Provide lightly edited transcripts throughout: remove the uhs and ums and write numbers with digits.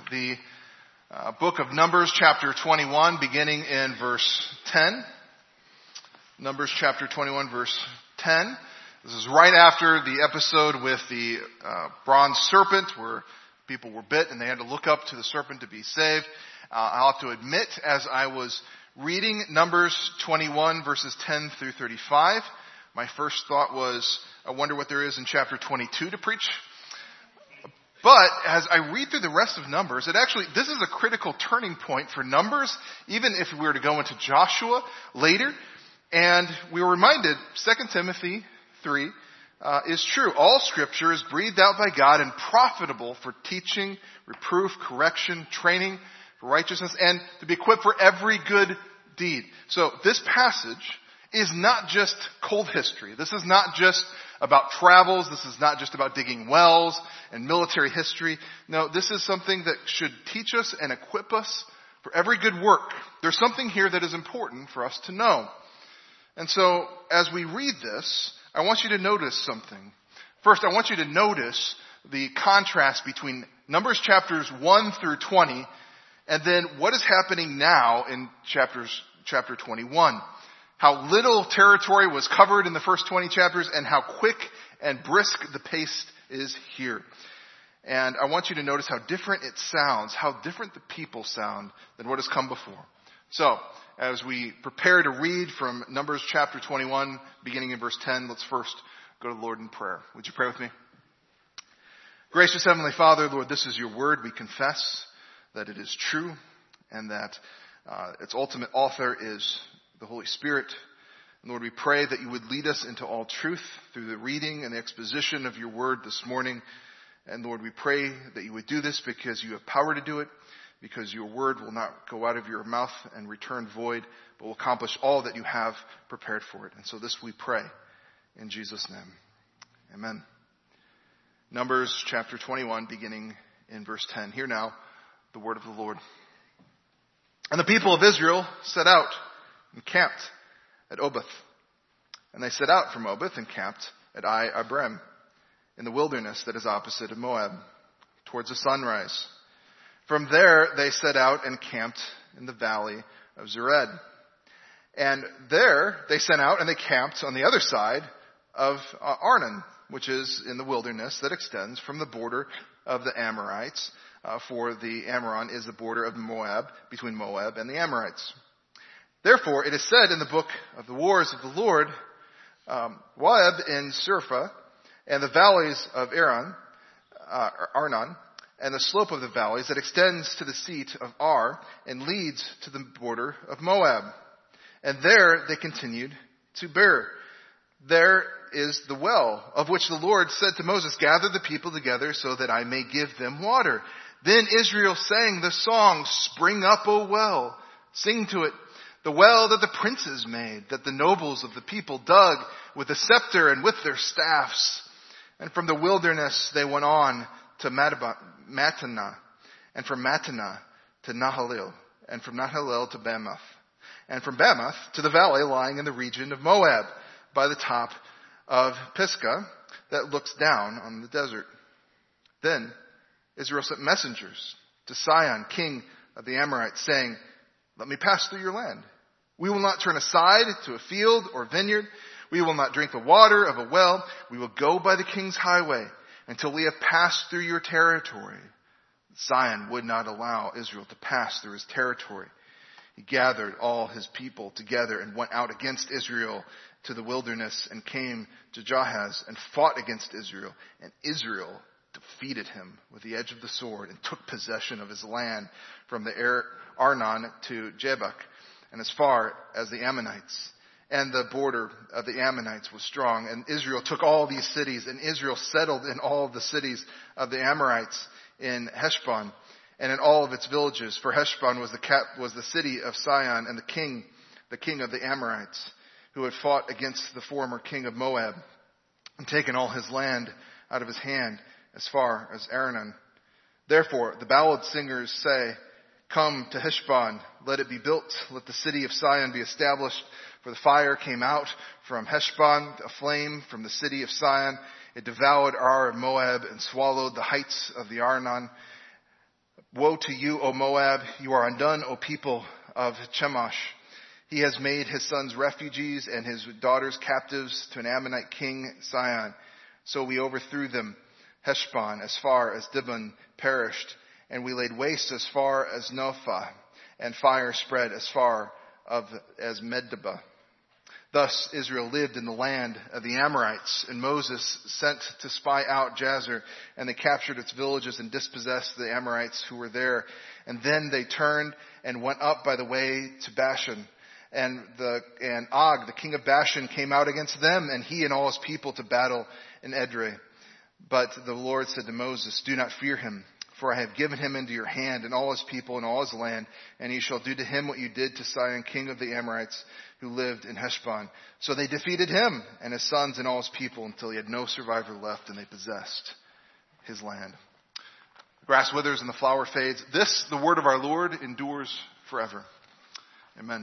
the book of Numbers, chapter 21, beginning in verse 10. Numbers chapter 21, verse 10. This is right after the episode with the bronze serpent where people were bit and they had to look up to the serpent to be saved. I'll have to admit, as I was reading Numbers 21, verses 10 through 35, my first thought was, I wonder what there is in chapter 22 to preach. But as I read through the rest of Numbers, this is a critical turning point for Numbers, even if we were to go into Joshua later. And we were reminded, 2 Timothy 3 is true. All scripture is breathed out by God and profitable for teaching, reproof, correction, training for righteousness, and to be equipped for every good deed. So this passage is not just cold history. This is not just about travels. This is not just about digging wells and military history. No, this is something that should teach us and equip us for every good work. There's something here that is important for us to know. And so, as we read this, I want you to notice something. First, I want you to notice the contrast between Numbers chapters 1 through 20 and then what is happening now in chapter 21. How little territory was covered in the first 20 chapters and how quick and brisk the pace is here. And I want you to notice how different it sounds, how different the people sound than what has come before. So, as we prepare to read from Numbers chapter 21, beginning in verse 10, let's first go to the Lord in prayer. Would you pray with me? Gracious Heavenly Father, Lord, this is your word. We confess that it is true and that its ultimate author is the Holy Spirit. And Lord, we pray that you would lead us into all truth through the reading and the exposition of your word this morning. And Lord, we pray that you would do this because you have power to do it, because your word will not go out of your mouth and return void, but will accomplish all that you have prepared for it. And so this we pray in Jesus' name. Amen. Numbers chapter 21, beginning in verse 10. Hear now the word of the Lord. And the people of Israel set out and camped at Oboth. And they set out from Oboth and camped at Ai-Abrem in the wilderness that is opposite of Moab, towards the sunrise. From there they set out and camped in the valley of Zered. And there they set out and they camped on the other side of Arnon, which is in the wilderness that extends from the border of the Amorites. For the Amoron is the border of Moab, between Moab and the Amorites. Therefore, it is said in the book of the wars of the Lord, Moab and Surpha, and the valleys of Arnon, and the slope of the valleys that extends to the seat of Ar and leads to the border of Moab. And there they continued to bear. There is the well of which the Lord said to Moses, gather the people together so that I may give them water. Then Israel sang the song, Spring up, O well. Sing to it. The well that the princes made, that the nobles of the people dug with a scepter and with their staffs. And from the wilderness they went on to Mattanah, and from Mattanah to Nahalil, and from Nahalil to Bamoth, and from Bamoth to the valley lying in the region of Moab, by the top of Pisgah that looks down on the desert. Then Israel sent messengers to Sihon, king of the Amorites, saying, let me pass through your land. We will not turn aside to a field or vineyard. We will not drink the water of a well. We will go by the king's highway until we have passed through your territory. Sihon would not allow Israel to pass through his territory. He gathered all his people together and went out against Israel to the wilderness and came to Jahaz and fought against Israel. And Israel defeated him with the edge of the sword and took possession of his land from the Arnon to Jabbok and as far as the Ammonites. And the border of the Ammonites was strong. And Israel took all these cities, and Israel settled in all of the cities of the Amorites in Heshbon and in all of its villages. For Heshbon was the city of Sihon and the king of the Amorites, who had fought against the former king of Moab and taken all his land out of his hand as far as Arnon. Therefore, the ballad singers say, come to Heshbon, let it be built, let the city of Sihon be established. For the fire came out from Heshbon, a flame from the city of Sihon. It devoured Ar of Moab and swallowed the heights of the Arnon. Woe to you, O Moab! You are undone, O people of Chemosh. He has made his sons refugees and his daughters captives to an Ammonite king, Sihon. So we overthrew them. Heshbon, as far as Dibon, perished, and we laid waste as far as Nophah, and fire spread as far as Medeba. Thus Israel lived in the land of the Amorites, and Moses sent to spy out Jazer, and they captured its villages and dispossessed the Amorites who were there. And then they turned and went up by the way to Bashan. And Og, the king of Bashan, came out against them, and he and all his people to battle in Edrei. But the Lord said to Moses, do not fear him, for I have given him into your hand and all his people and all his land, and you shall do to him what you did to Sihon, king of the Amorites, who lived in Heshbon. So they defeated him and his sons and all his people until he had no survivor left, and they possessed his land. The grass withers and the flower fades. This, the word of our Lord, endures forever. Amen.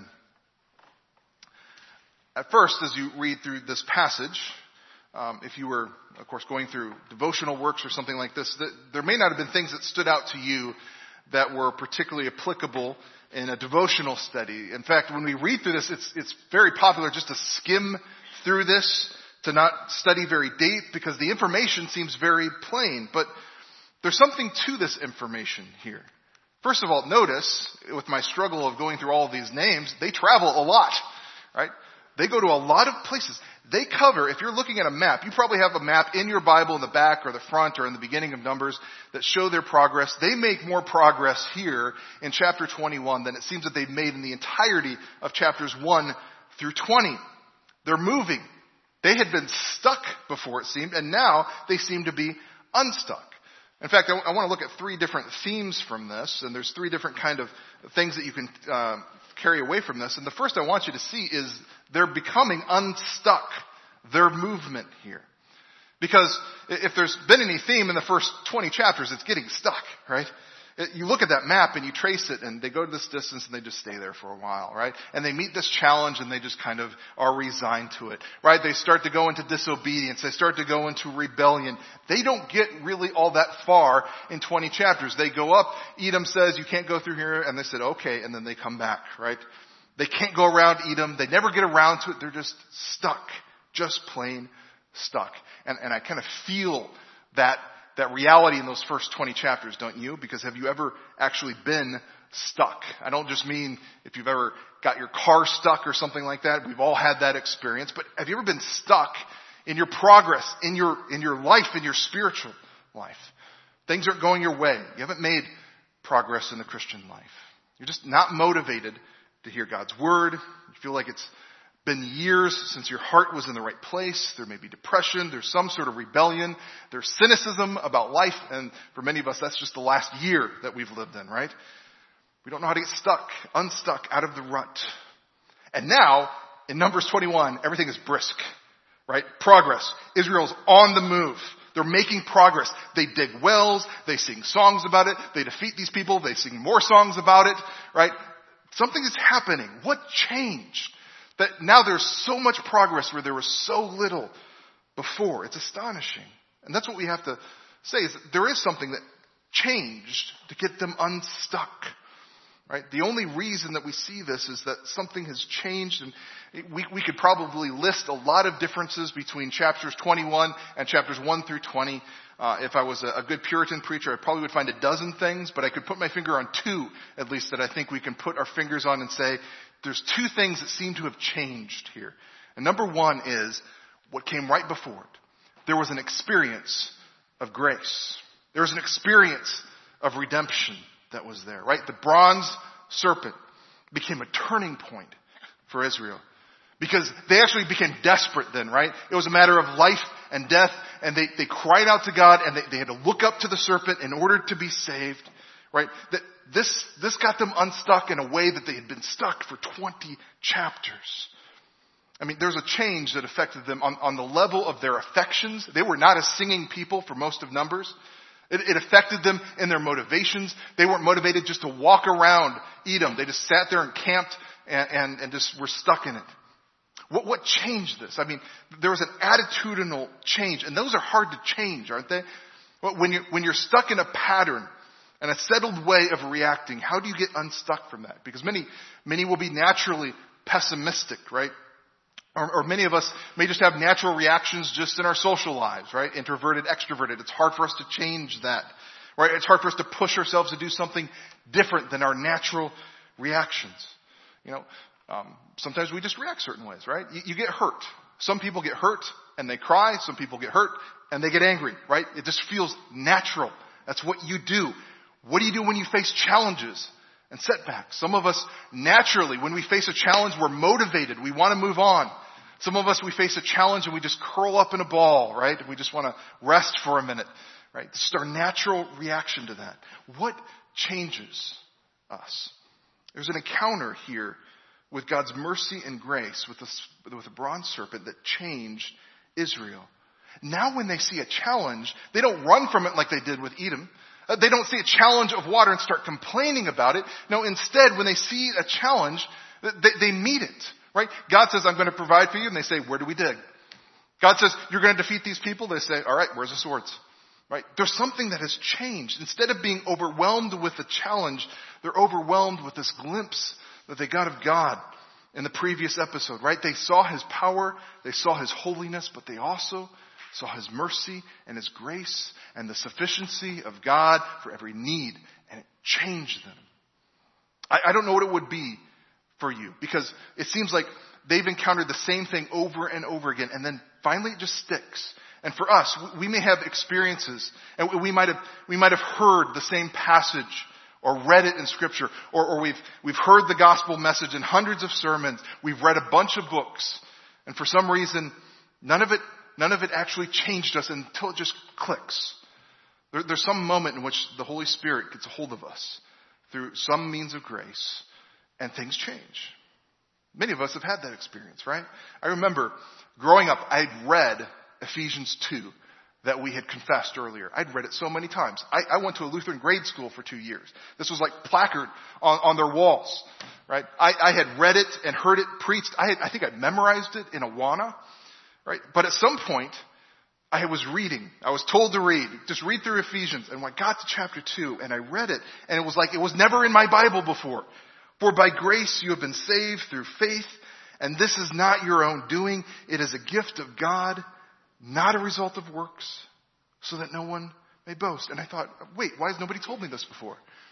At first, as you read through this passage, if you were, of course, going through devotional works or something like this, there may not have been things that stood out to you that were particularly applicable in a devotional study. In fact, when we read through this, it's very popular just to skim through this, to not study very deep, because the information seems very plain. But there's something to this information here. First of all, notice, with my struggle of going through all of these names, they travel a lot, right? They go to a lot of places. They cover, if you're looking at a map, you probably have a map in your Bible in the back or the front or in the beginning of Numbers that show their progress. They make more progress here in chapter 21 than it seems that they've made in the entirety of chapters 1 through 20. They're moving. They had been stuck before, it seemed, and now they seem to be unstuck. In fact, I want to look at 3 different themes from this, and there's 3 different kind of things that you can carry away from this. And the first I want you to see is they're becoming unstuck, their movement here. Because if there's been any theme in the first 20 chapters, it's getting stuck, right? You look at that map and you trace it, and they go to this distance and they just stay there for a while, right? And they meet this challenge and they just kind of are resigned to it, right? They start to go into disobedience. They start to go into rebellion. They don't get really all that far in 20 chapters. They go up. Edom says, you can't go through here. And they said, okay. And then they come back, right? They can't go around Edom. They never get around to it. They're just stuck, just plain stuck. And I kind of feel that reality in those first 20 chapters, don't you? Because have you ever actually been stuck? I don't just mean if you've ever got your car stuck or something like that. We've all had that experience. But have you ever been stuck in your progress, in your life, in your spiritual life? Things aren't going your way. You haven't made progress in the Christian life. You're just not motivated to hear God's word. You feel like it's been years since your heart was in the right place. There may be depression. There's some sort of rebellion. There's cynicism about life. And for many of us, that's just the last year that we've lived in, right? We don't know how to get unstuck out of the rut. And now, in Numbers 21, everything is brisk, right? Progress. Israel's on the move. They're making progress. They dig wells. They sing songs about it. They defeat these people. They sing more songs about it, right? Something is happening. What changed? That now there's so much progress where there was so little before. It's astonishing. And that's what we have to say, is that there is something that changed to get them unstuck. Right? The only reason that we see this is that something has changed, and we could probably list a lot of differences between chapters 21 and chapters 1 through 20. If I was a good Puritan preacher, I probably would find a dozen things, but I could put my finger on 2, at least, that I think we can put our fingers on and say, there's 2 things that seem to have changed here. And number 1 is what came right before it. There was an experience of grace. There was an experience of redemption that was there, right? The bronze serpent became a turning point for Israel, because they actually became desperate then, right? It was a matter of life and death, and they cried out to God, and they had to look up to the serpent in order to be saved, right? That this got them unstuck in a way that they had been stuck for 20 chapters. I mean, there's a change that affected them on the level of their affections. They were not a singing people for most of Numbers. It affected them in their motivations. They weren't motivated just to walk around Edom. They just sat there and camped and just were stuck in it. What changed this? I mean, there was an attitudinal change, and those are hard to change, aren't they? When you're stuck in a pattern and a settled way of reacting. How do you get unstuck from that? Because many will be naturally pessimistic, right? Or many of us may just have natural reactions just in our social lives, right? Introverted, extroverted. It's hard for us to change that, right? It's hard for us to push ourselves to do something different than our natural reactions. Sometimes we just react certain ways, right? You get hurt. Some people get hurt and they cry. Some people get hurt and they get angry, right? It just feels natural. That's what you do. What do you do when you face challenges and setbacks? Some of us naturally, when we face a challenge, we're motivated. We want to move on. Some of us, we face a challenge and we just curl up in a ball, right? We just want to rest for a minute, right? This is our natural reaction to that. What changes us? There's an encounter here with God's mercy and grace with a bronze serpent that changed Israel. Now when they see a challenge, they don't run from it like they did with Edom. They don't see a challenge of water and start complaining about it. No, instead, when they see a challenge, they meet it, right? God says, I'm going to provide for you. And they say, where do we dig? God says, you're going to defeat these people. They say, all right, where's the swords? Right? There's something that has changed. Instead of being overwhelmed with the challenge, they're overwhelmed with this glimpse that they got of God in the previous episode, right? They saw His power, they saw His holiness, but they also saw His mercy and His grace and the sufficiency of God for every need, and it changed them. I don't know what it would be for you, because it seems like they've encountered the same thing over and over again, and then finally it just sticks. And for us, we may have experiences, and we might have heard the same passage or read it in Scripture, or we've heard the gospel message in hundreds of sermons. We've read a bunch of books, and for some reason, none of it actually changed us until it just clicks. There's some moment in which the Holy Spirit gets a hold of us through some means of grace, and things change. Many of us have had that experience, right? I remember growing up, I'd read Ephesians 2 that we had confessed earlier. I'd read it so many times. I went to a Lutheran grade school for 2 years. This was like placard on their walls, right? I had read it and heard it preached. I think I'd memorized it in Awana, right? But at some point, I was reading. I was told to read. Just read through Ephesians. And when I got to chapter 2 and I read it, and it was like it was never in my Bible before. For by grace you have been saved through faith, and this is not your own doing. It is a gift of God, not a result of works, so that no one may boast. And I thought, wait, why has nobody told me this before?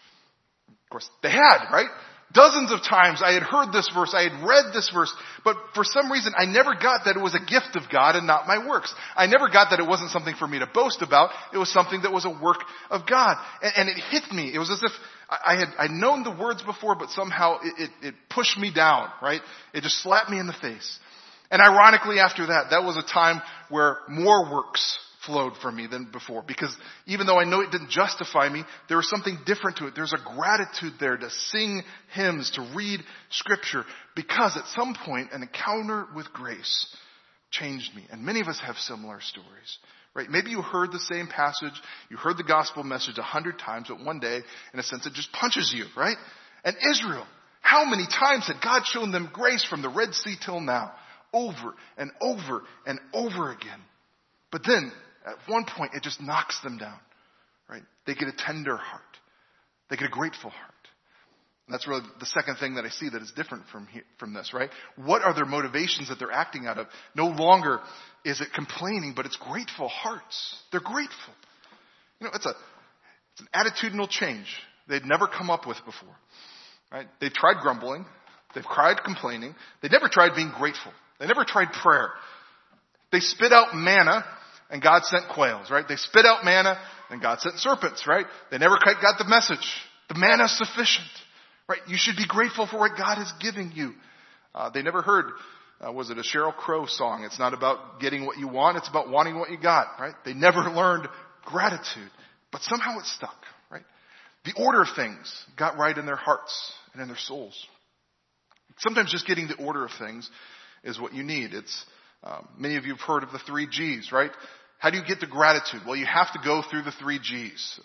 Of course, they had, right? Dozens of times I had heard this verse, I had read this verse, but for some reason I never got that it was a gift of God and not my works. I never got that it wasn't something for me to boast about. It was something that was a work of God. And it hit me. It was as if I'd known the words before, but somehow it pushed me down, right? It just slapped me in the face. And ironically after that was a time where more works flowed from me than before. Because even though I know it didn't justify me, there was something different to it. There's a gratitude there to sing hymns, to read Scripture. Because at some point, an encounter with grace changed me. And many of us have similar stories. Right? Maybe you heard the same passage, you heard the gospel message 100 times, but one day, in a sense, it just punches you, right? And Israel, how many times had God shown them grace from the Red Sea till now? Over and over and over again. But then, at one point, it just knocks them down, right? They get a tender heart. They get a grateful heart. And that's really the second thing that I see that is different from this, right? What are their motivations that they're acting out of? No longer is it complaining, but it's grateful hearts. They're grateful. It's an attitudinal change they'd never come up with before, right? They've tried grumbling. They've tried complaining. They never tried being grateful. They never tried prayer. They spit out manna, and God sent quails, right? They spit out manna, and God sent serpents, right? They never quite got the message. The manna is sufficient, right? You should be grateful for what God is giving you. They never heard, was it a Sheryl Crow song? It's not about getting what you want, it's about wanting what you got, right? They never learned gratitude, but somehow it stuck, right? The order of things got right in their hearts and in their souls. Sometimes just getting the order of things is what you need. It's many of you have heard of the 3 G's, right? How do you get to gratitude? Well, you have to go through the 3 G's.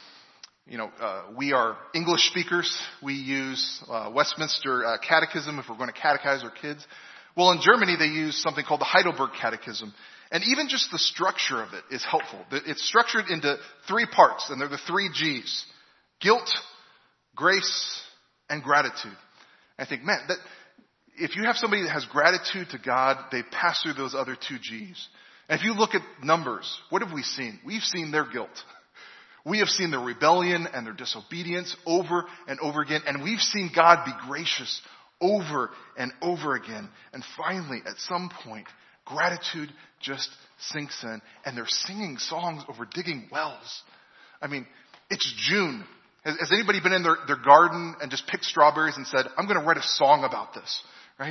We are English speakers. We use Westminster Catechism if we're going to catechize our kids. Well, in Germany, they use something called the Heidelberg Catechism. And even just the structure of it is helpful. It's structured into 3 parts, and they're the 3 G's. Guilt, grace, and gratitude. I think, man, that if you have somebody that has gratitude to God, they pass through those other two G's. And if you look at Numbers, what have we seen? We've seen their guilt. We have seen their rebellion and their disobedience over and over again. And we've seen God be gracious over and over again. And finally, at some point, gratitude just sinks in. And they're singing songs over digging wells. I mean, it's June. Has anybody been in their garden and just picked strawberries and said, I'm going to write a song about this, right?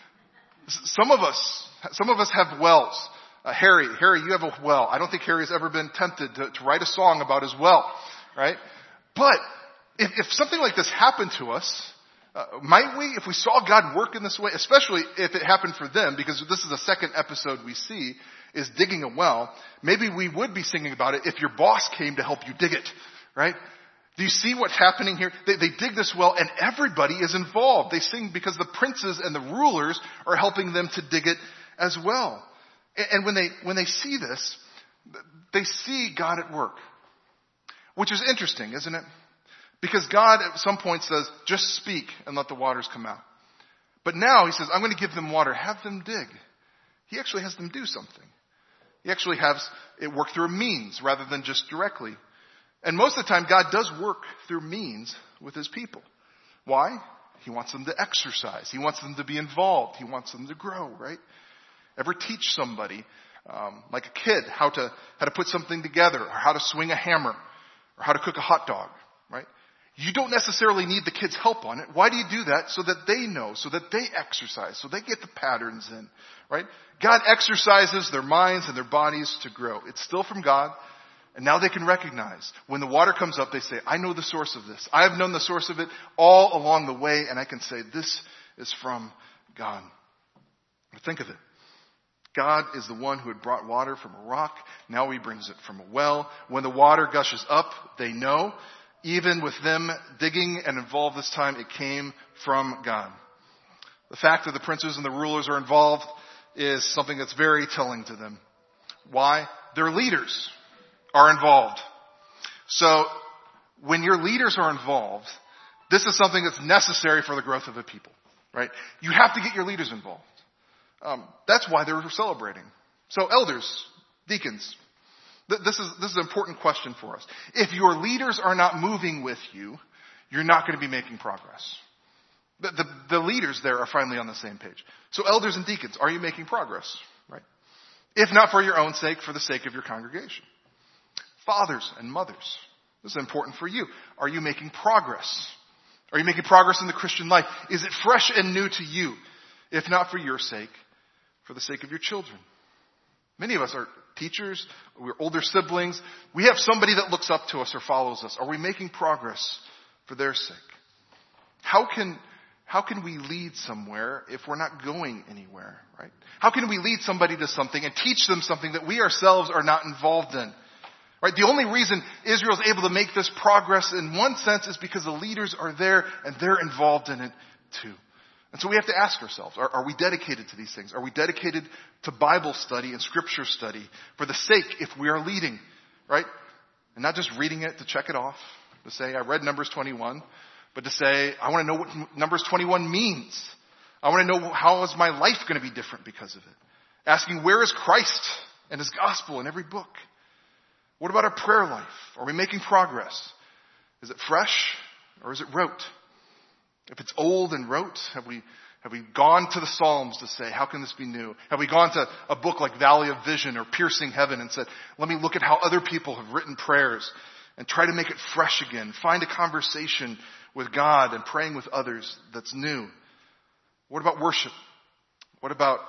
Some of us have wells. Harry, you have a well. I don't think Harry has ever been tempted to write a song about his well, right? But if something like this happened to us, might we, if we saw God work in this way, especially if it happened for them, because this is the second episode we see, is digging a well, maybe we would be singing about it if your boss came to help you dig it, right? Do you see what's happening here? They dig this well and everybody is involved. They sing because the princes and the rulers are helping them to dig it as well. And when they see this, they see God at work. Which is interesting, isn't it? Because God at some point says, just speak and let the waters come out. But now he says, I'm going to give them water. Have them dig. He actually has them do something. He actually has it work through a means rather than just directly. And most of the time, God does work through means with his people. Why? He wants them to exercise. He wants them to be involved. He wants them to grow, right? Ever teach somebody, like a kid, how to put something together, or how to swing a hammer, or how to cook a hot dog, right? You don't necessarily need the kids' help on it. Why do you do that? So that they know, so that they exercise, so they get the patterns in, right? God exercises their minds and their bodies to grow. It's still from God. And now they can recognize when the water comes up, they say, I know the source of this. I have known the source of it all along the way. And I can say, this is from God. But think of it. God is the one who had brought water from a rock. Now he brings it from a well. When the water gushes up, they know. Even with them digging and involved this time, it came from God. The fact that the princes and the rulers are involved is something that's very telling to them. Why? Their leaders are involved. So when your leaders are involved, this is something that's necessary for the growth of a people, right? You have to get your leaders involved. That's why they're celebrating. So elders, deacons, this is an important question for us. If your leaders are not moving with you, you're not going to be making progress. The leaders there are finally on the same page. So elders and deacons, are you making progress, right? If not for your own sake, for the sake of your congregation. Fathers and mothers, this is important for you. Are you making progress? Are you making progress in the Christian life? Is it fresh and new to you? If not for your sake, for the sake of your children. Many of us are teachers, we're older siblings. We have somebody that looks up to us or follows us. Are we making progress for their sake? How can we lead somewhere if we're not going anywhere, right? How can we lead somebody to something and teach them something that we ourselves are not involved in? Right? The only reason Israel's able to make this progress in one sense is because the leaders are there and they're involved in it too. And so we have to ask ourselves, are we dedicated to these things? Are we dedicated to Bible study and scripture study for the sake if we are leading, right? And not just reading it to check it off, to say, I read Numbers 21, but to say, I want to know what Numbers 21 means. I want to know how is my life going to be different because of it. Asking, where is Christ and his gospel in every book? What about our prayer life? Are we making progress? Is it fresh or is it rote? If it's old and rote, have we gone to the Psalms to say, how can this be new? Have we gone to a book like Valley of Vision or Piercing Heaven and said, let me look at how other people have written prayers and try to make it fresh again. Find a conversation with God and praying with others that's new. What about worship? What about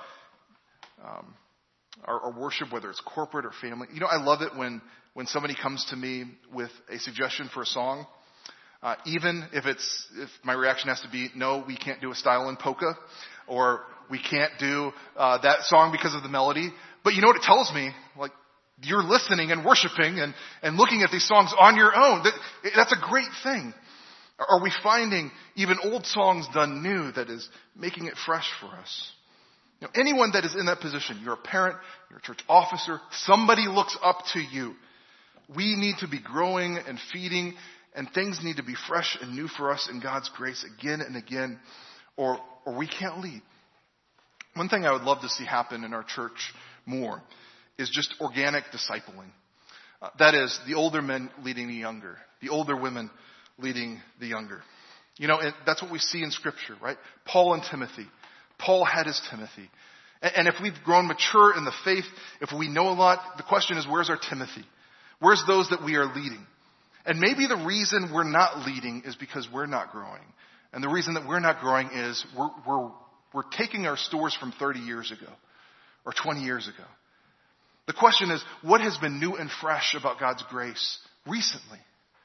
our worship, whether it's corporate or family? You know, I love it when somebody comes to me with a suggestion for a song. Even if my reaction has to be, no, we can't do a style in polka, or we can't do that song because of the melody. But you know what it tells me? Like, you're listening and worshiping and looking at these songs on your own. That's a great thing. Are we finding even old songs done new that is making it fresh for us? You know, anyone that is in that position, you're a parent, you're a church officer, somebody looks up to you. We need to be growing and feeding and things need to be fresh and new for us in God's grace again and again, or we can't lead. One thing I would love to see happen in our church more is just organic discipling. That is, the older men leading the younger, the older women leading the younger. That's what we see in Scripture, right? Paul and Timothy. Paul had his Timothy. And if we've grown mature in the faith, if we know a lot, the question is, where's our Timothy? Where's those that we are leading? And maybe the reason we're not leading is because we're not growing. And the reason that we're not growing is we're taking our stores from 30 years ago or 20 years ago. The question is, what has been new and fresh about God's grace recently?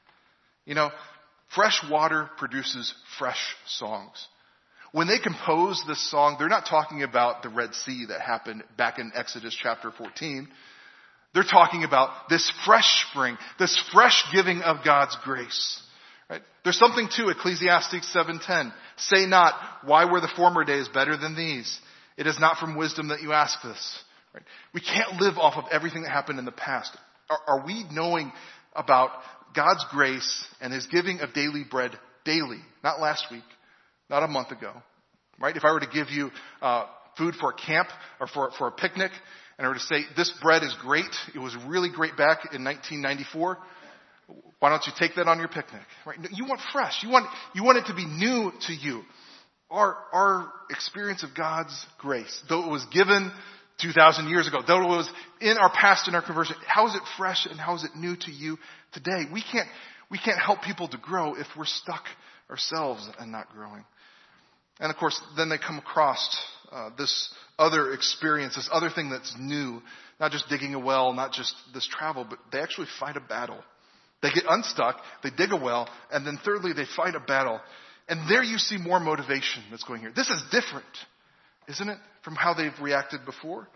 Fresh water produces fresh songs. When they compose this song, they're not talking about the Red Sea that happened back in Exodus chapter 14. They're talking about this fresh spring, this fresh giving of God's grace. Right? There's something to Ecclesiastes 7:10. Say not, why were the former days better than these? It is not from wisdom that you ask this. Right? We can't live off of everything that happened in the past. Are we knowing about God's grace and His giving of daily bread daily? Not last week. Not a month ago, right? If I were to give you food for a camp or for a picnic, and I were to say, this bread is great, it was really great back in 1994, why don't you take that on your picnic, right? You want fresh. You want it to be new to you. Our experience of God's grace, though it was given 2,000 years ago, though it was in our past, in our conversion, how is it fresh and how is it new to you today? We can't help people to grow if we're stuck ourselves and not growing. And of course, then they come across this other experience, this other thing that's new, not just digging a well, not just this travel, but they actually fight a battle. They get unstuck, they dig a well, and then thirdly, they fight a battle. And there you see more motivation that's going here. This is different, isn't it, from how they've reacted before?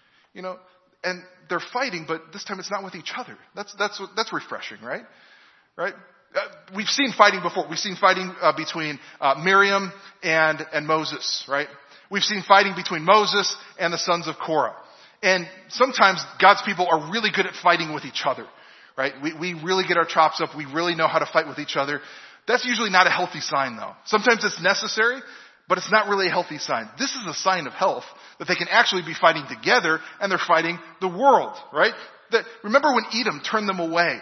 And they're fighting, but this time it's not with each other. That's refreshing, right? Right? We've seen fighting before. We've seen fighting between Miriam and Moses, right? We've seen fighting between Moses and the sons of Korah. And sometimes God's people are really good at fighting with each other, right? We really get our chops up. We really know how to fight with each other. That's usually not a healthy sign, though. Sometimes it's necessary, but it's not really a healthy sign. This is a sign of health, that they can actually be fighting together, and they're fighting the world, right? Remember when Edom turned them away?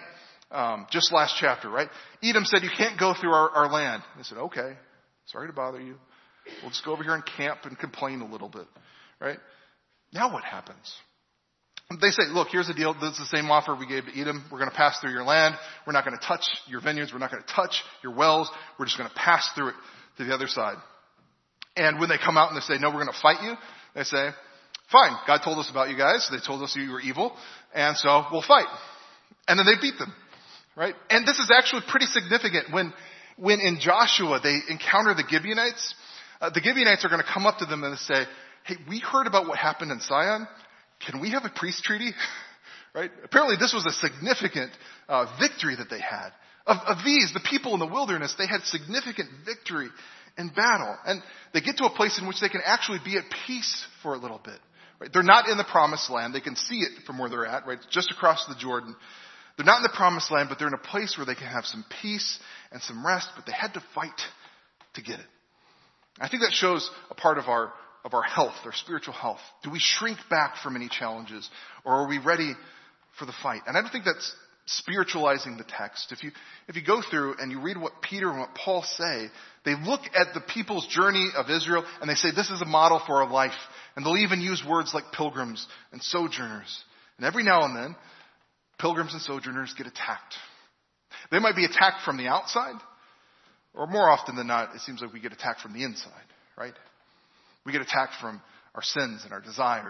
Just last chapter, right? Edom said, you can't go through our land. They said, okay, sorry to bother you. We'll just go over here and camp and complain a little bit, right? Now what happens? They say, look, here's the deal. This is the same offer we gave to Edom. We're going to pass through your land. We're not going to touch your vineyards. We're not going to touch your wells. We're just going to pass through it to the other side. And when they come out and they say, no, we're going to fight you, they say, fine, God told us about you guys. They told us you were evil, and so we'll fight. And then they beat them. Right? And this is actually pretty significant. When in Joshua they encounter the Gibeonites are going to come up to them and say, hey, we heard about what happened in Sion. Can we have a peace treaty? Right? Apparently this was a significant victory that they had. Of these, the people in the wilderness, they had significant victory in battle. And they get to a place in which they can actually be at peace for a little bit. Right? They're not in the promised land. They can see it from where they're at, right? Just across the Jordan. They're not in the promised land, but they're in a place where they can have some peace and some rest, but they had to fight to get it. I think that shows a part of our health, our spiritual health. Do we shrink back from any challenges, or are we ready for the fight? And I don't think that's spiritualizing the text. If you go through and you read what Peter and what Paul say, they look at the people's journey of Israel and they say this is a model for our life. And they'll even use words like pilgrims and sojourners. And every now and then, pilgrims and sojourners get attacked. They might be attacked from the outside, or more often than not, it seems like we get attacked from the inside, right? We get attacked from our sins and our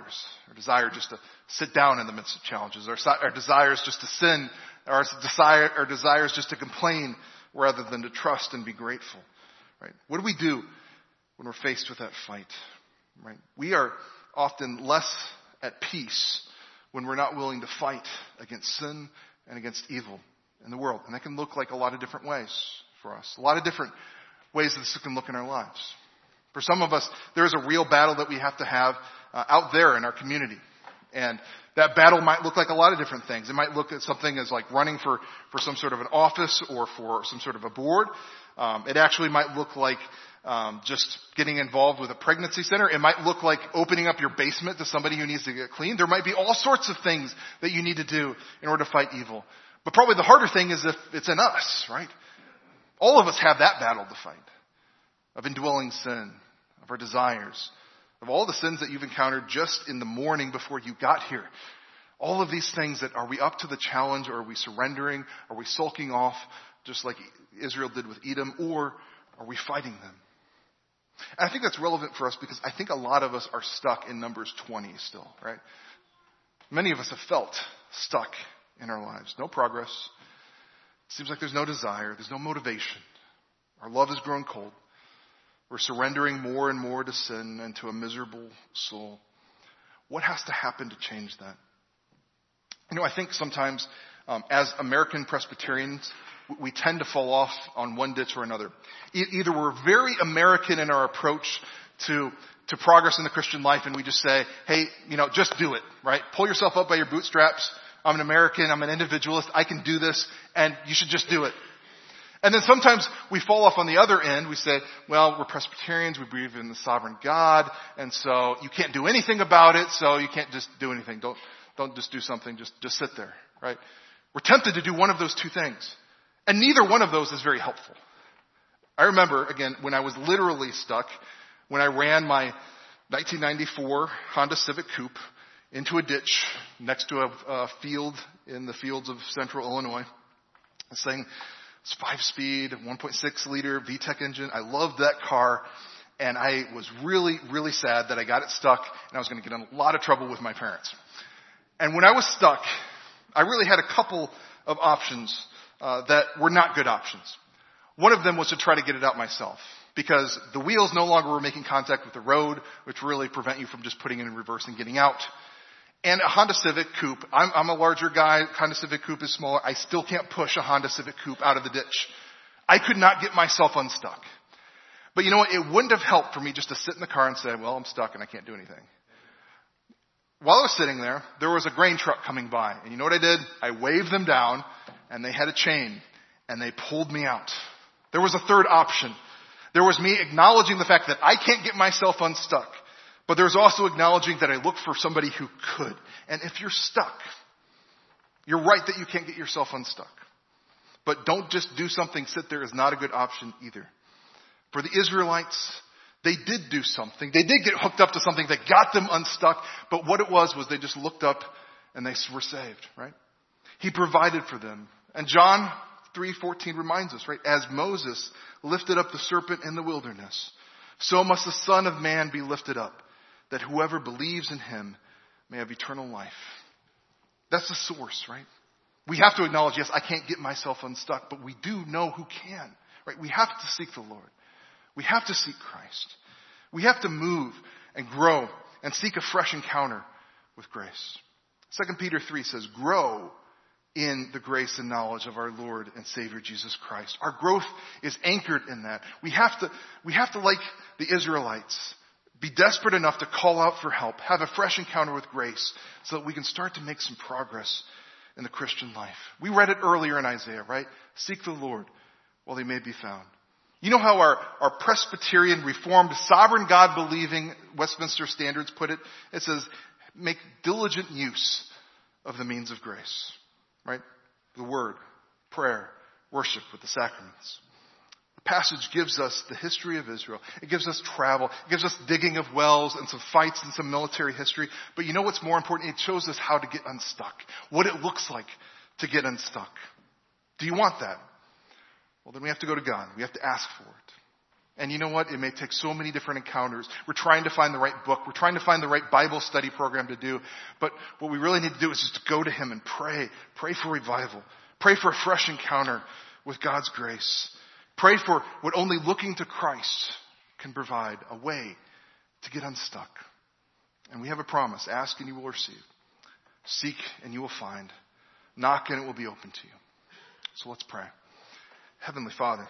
desire just to sit down in the midst of challenges, our desires just to sin, our desires just to complain rather than to trust and be grateful, right? What do we do when we're faced with that fight, right? We are often less at peace when we're not willing to fight against sin and against evil in the world. And that can look like a lot of different ways for us. A lot of different ways that this can look in our lives. For some of us, there is a real battle that we have to have out there in our community. And that battle might look like a lot of different things. It might look at something as like running for some sort of an office or for some sort of a board. It actually might look like just getting involved with a pregnancy center. It might look like opening up your basement to somebody who needs to get clean. There might be all sorts of things that you need to do in order to fight evil. But probably the harder thing is if it's in us, right? All of us have that battle to fight. Of indwelling sin, of our desires, of all the sins that you've encountered just in the morning before you got here. All of these things that, are we up to the challenge, or are we surrendering? Are we sulking off just like Israel did with Edom, or are we fighting them? And I think that's relevant for us because I think a lot of us are stuck in Numbers 20 still, right? Many of us have felt stuck in our lives. No progress. Seems like there's no desire. There's no motivation. Our love has grown cold. We're surrendering more and more to sin and to a miserable soul. What has to happen to change that? I think sometimes as American Presbyterians, we tend to fall off on one ditch or another. Either we're very American in our approach to progress in the Christian life, and we just say, hey, just do it, right? Pull yourself up by your bootstraps. I'm an American. I'm an individualist. I can do this, and you should just do it. And then sometimes we fall off on the other end. We say, well, we're Presbyterians. We believe in the sovereign God, and so you can't do anything about it, so you can't just do anything. Don't just do something. Just sit there, right? We're tempted to do one of those two things. And neither one of those is very helpful. I remember, again, when I was literally stuck, when I ran my 1994 Honda Civic Coupe into a ditch next to a field in the fields of central Illinois. This thing, it's 5-speed, 1.6 liter VTEC engine. I loved that car, and I was really, really sad that I got it stuck, and I was going to get in a lot of trouble with my parents. And when I was stuck, I really had a couple of options that were not good options. One of them was to try to get it out myself, because the wheels no longer were making contact with the road, which really prevent you from just putting it in reverse and getting out. And a Honda Civic Coupe, I'm a larger guy, Honda Civic Coupe is smaller, I still can't push a Honda Civic Coupe out of the ditch. I could not get myself unstuck. But you know what, it wouldn't have helped for me just to sit in the car and say, well, I'm stuck and I can't do anything. While I was sitting there was a grain truck coming by. And you know what I did? I waved them down, and they had a chain, and they pulled me out. There was a third option. There was me acknowledging the fact that I can't get myself unstuck. But there was also acknowledging that I look for somebody who could. And if you're stuck, you're right that you can't get yourself unstuck. But don't just do something, sit there is not a good option either. For the Israelites, they did do something. They did get hooked up to something that got them unstuck. But what it was they just looked up and they were saved, right? He provided for them. And John 3:14 reminds us, right? As Moses lifted up the serpent in the wilderness, so must the Son of Man be lifted up, that whoever believes in him may have eternal life. That's the source, right? We have to acknowledge, yes, I can't get myself unstuck, but we do know who can, right? We have to seek the Lord. We have to seek Christ. We have to move and grow and seek a fresh encounter with grace. 2 Peter 3 says, grow in the grace and knowledge of our Lord and Savior Jesus Christ. Our growth is anchored in that. We have to, like the Israelites, be desperate enough to call out for help, have a fresh encounter with grace, so that we can start to make some progress in the Christian life. We read it earlier in Isaiah, right? Seek the Lord while he may be found. You know how our Presbyterian, Reformed, sovereign God-believing Westminster Standards put it? It says, make diligent use of the means of grace. Right? The word, prayer, worship with the sacraments. The passage gives us the history of Israel. It gives us travel. It gives us digging of wells and some fights and some military history. But you know what's more important? It shows us how to get unstuck. What it looks like to get unstuck. Do you want that? Well, then we have to go to God. We have to ask for it. And you know what? It may take so many different encounters. We're trying to find the right book. We're trying to find the right Bible study program to do. But what we really need to do is just to go to him and pray. Pray for revival. Pray for a fresh encounter with God's grace. Pray for what only looking to Christ can provide, a way to get unstuck. And we have a promise. Ask and you will receive. Seek and you will find. Knock and it will be open to you. So let's pray. Heavenly Father,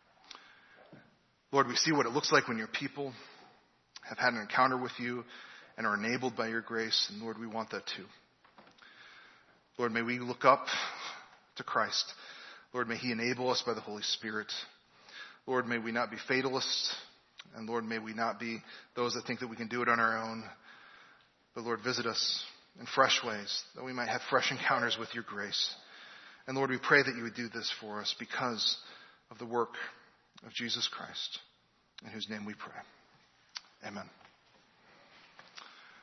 Lord, we see what it looks like when your people have had an encounter with you and are enabled by your grace. And Lord, we want that too. Lord, may we look up to Christ. Lord, may he enable us by the Holy Spirit. Lord, may we not be fatalists. And Lord, may we not be those that think that we can do it on our own. But Lord, visit us in fresh ways, that we might have fresh encounters with your grace. And Lord, we pray that you would do this for us because of the work of Jesus Christ, in whose name we pray. Amen.